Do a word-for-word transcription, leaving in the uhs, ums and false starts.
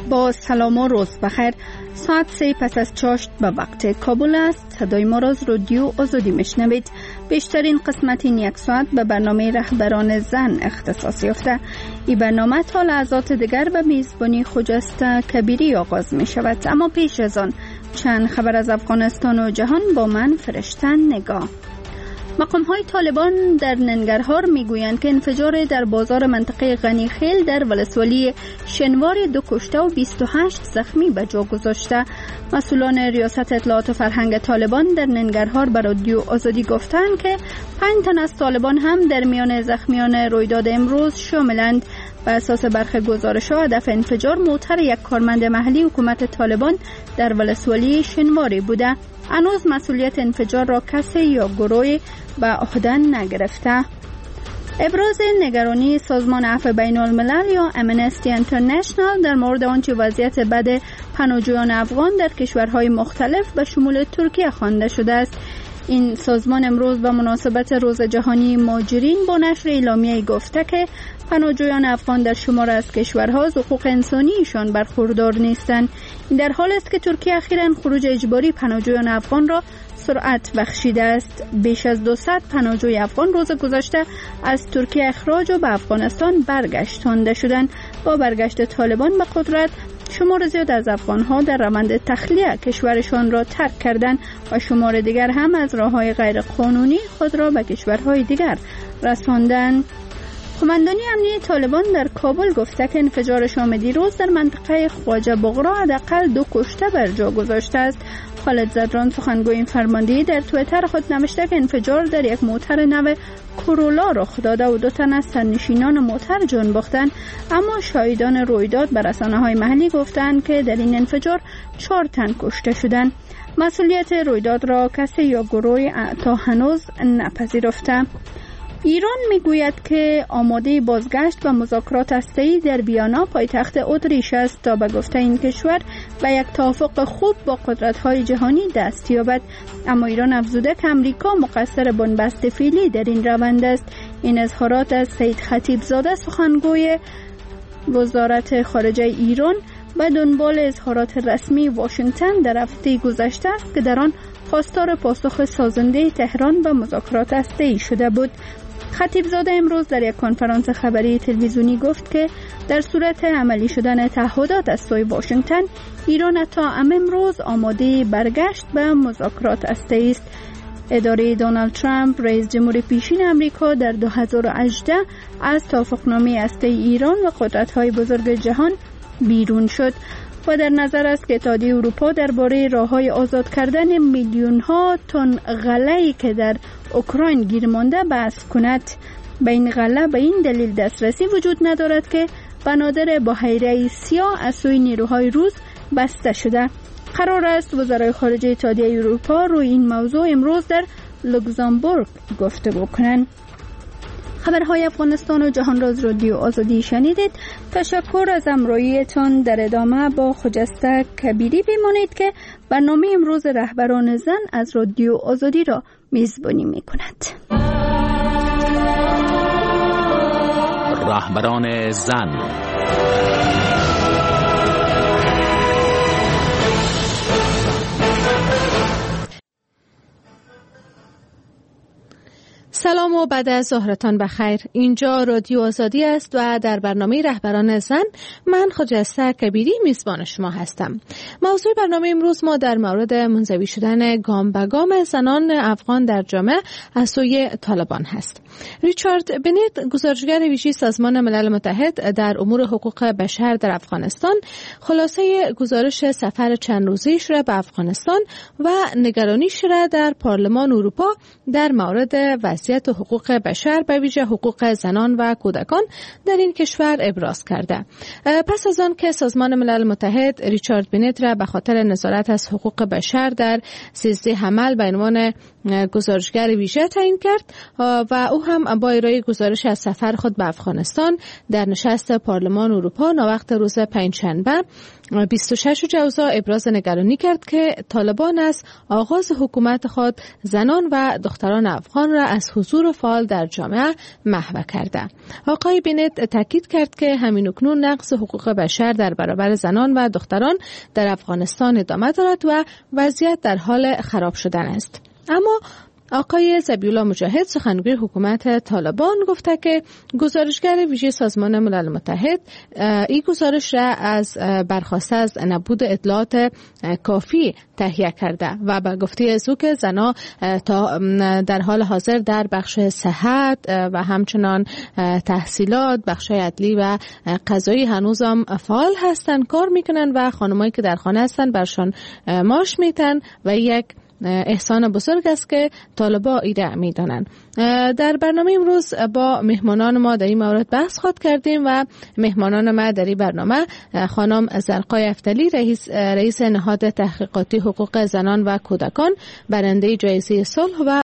با سلام و روز بخیر. ساعت سه پس از چاشت به وقت کابل است. صدای ما را از رادیو آزادی میشنوید. بیشترین قسمت این یک ساعت به برنامه رهبران زن اختصاص یافته. این برنامه تا لحظات دیگر به میزبانی خجسته کبیری آغاز می شود. اما پیش از آن چند خبر از افغانستان و جهان با من فرشته نگاه. مقام های طالبان در ننگرهار می گویند که انفجار در بازار منطقه غنیخیل در ولسوالی شنوار دو کشته و بیست و هشت زخمی به جا گذاشته. مسئولان ریاست اطلاعات و فرهنگ طالبان در ننگرهار به رادیو آزادی گفتند که پنج تن از طالبان هم در میان زخمیان رویداد امروز شاملند. بر اساس برخی گزارش‌ها هدف انفجار موتر یک کارمند محلی حکومت طالبان در ولسوالی شنواری بوده. هنوز مسئولیت انفجار را کسی یا گروهی به عهده نگرفته. ابراز نگرانی سازمان عفو بین الملل یا امنستی اینترنشنال در مورد آنچه وضعیت بد پناهجویان افغان در کشورهای مختلف به شمول ترکیه خوانده شده است. این سازمان امروز به مناسبت روز جهانی مهاجرین با نشر اعلامیه‌ای گفته که پناهجویان افغان در شمار از کشورها از حقوق انسانیشان برخوردار نیستند. این در حالی است که ترکیه اخیراً خروج اجباری پناهجویان افغان را سرعت بخشیده است. بیش از دویست پناهجوی افغان روز گذشته از ترکیه اخراج و به افغانستان برگشتانده شدند. با برگشت طالبان به قدرت شمار زیاد از افغانها در روند تخلیه کشورشان را ترک کردند و شمار دیگر هم از راه‌های غیر قانونی خود را به کشورهای دیگر رساندند. قماندانی امنیتی طالبان در کابل گفته که انفجار شام دیروز در منطقه خواجه بغرا حداقل دو کشته بر جا گذاشته است. خالد زدران سخنگوی این فرماندهی در توییتر خود نوشته که انفجار در یک موتر نو کورولا رخ داده و دو تن از سرنشینان موتر جان باختند، اما شاهدان رویداد به رسانه‌های محلی گفتند که در این انفجار چهار تن کشته شدند. مسئولیت رویداد را کسی یا گروهی تا هنوز نپذیرفته. ایران میگوید که آماده بازگشت به مذاکرات هسته‌ای در ویانا پایتخت اتریش است تا به گفته این کشور به یک توافق خوب با قدرت‌های جهانی دست یابد. اما ایران افزوده که امریکا مقصر بنبست فعلی در این روند است. این اظهارات از سید خطیبزاده سخنگوی وزارت خارجه ایران به دنبال اظهارات رسمی واشنگتن در هفته گذشته است که در آن خواستار پاسخ سازنده تهران به مذاکرات هسته‌ای شده بود. خطیبزاده امروز در یک کنفرانس خبری تلویزیونی گفت که در صورت عملی شدن تعهدات از سوی واشنگتن، ایران تا امروز آماده برگشت به مذاکرات هسته‌ای است. اداره دونالد ترامپ رئیس جمهور پیشین امریکا در دو هزار و هجده از توافقنامه هسته‌ای ایران و قدرت‌های بزرگ جهان بیرون شد و در نظر است که اتحادیه اروپا درباره راه‌های آزاد کردن میلیون‌ها تن غله‌ای که در اوکراین گیر مانده بحث کند. به این غله به این دلیل دسترسی وجود ندارد که بنادر بحیره سیاه از سوی نیروهای روس بسته شده. قرار است وزرای خارجه اتحادیه اروپا روی این موضوع امروز در لوکزامبورگ گفتگو کنند. خبرهای افغانستان و جهان را از رادیو آزادی شنیدید. تشکر از همراهیتان. در ادامه با خجسته کبیری بمانید که برنامه امروز رهبران زن از رادیو آزادی را میزبانی می کند. رهبران زن. سلام و بعد از ظهرتان بخیر. اینجا رادیو آزادی است و در برنامه رهبران زن من خجسته کبیری میزبان شما هستم. موضوع برنامه امروز ما در مورد منزوی شدن گام به گام زنان افغان در جامعه از سوی طالبان هست. ریچارد بنت، گزارشگر ویژه سازمان ملل متحد در امور حقوق بشر در افغانستان، خلاصه گزارش سفر چند روزه‌ایش را به افغانستان و نگرانیش را در پارلمان اروپا در مورد وضعیت حقوق بشر به ویژه حقوق زنان و کودکان در این کشور ابراز کرده. پس از آن که سازمان ملل متحد ریچارد بنت را به خاطر نظارت از حقوق بشر در سیزده عمل به عنوان گزارشگر ویژه تعیین کرد و او هم با ارائه گزارش از سفر خود به افغانستان در نشست پارلمان اروپا ناوقت روز پنجشنبه بیست و شش جوزا ابراز نگرانی کرد که طالبان از آغاز حکومت خود زنان و دختران افغان را از حضور فعال در جامعه محو کرده. آقای بنت تاکید کرد که همین اکنون نقض حقوق بشر در برابر زنان و دختران در افغانستان ادامه دارد و وضعیت در حال خراب شدن است. اما آقای ذبیحالله مجاهد سخنگوی حکومت طالبان گفته که گزارشگر ویژه سازمان ملل متحد این گزارش را از برخواسته از نبود اطلاعات کافی تهیه کرده و به گفته از او که زنها تا در حال حاضر در بخش صحت و همچنان تحصیلات، بخش عدلی و قضایی هنوز هم فعال هستند، کار میکنن و خانمایی که در خانه هستند برشان معاش میتن و یک احسان بزرگ است که طالبا ایره میدانند. در برنامه امروز با مهمانان ما در این مورد بحث خواهد کردیم و مهمانان ما در این برنامه خانم زرقای افتلی، رئیس رئیس نهاد تحقیقاتی حقوق زنان و کودکان، برنده جایزه صلح، و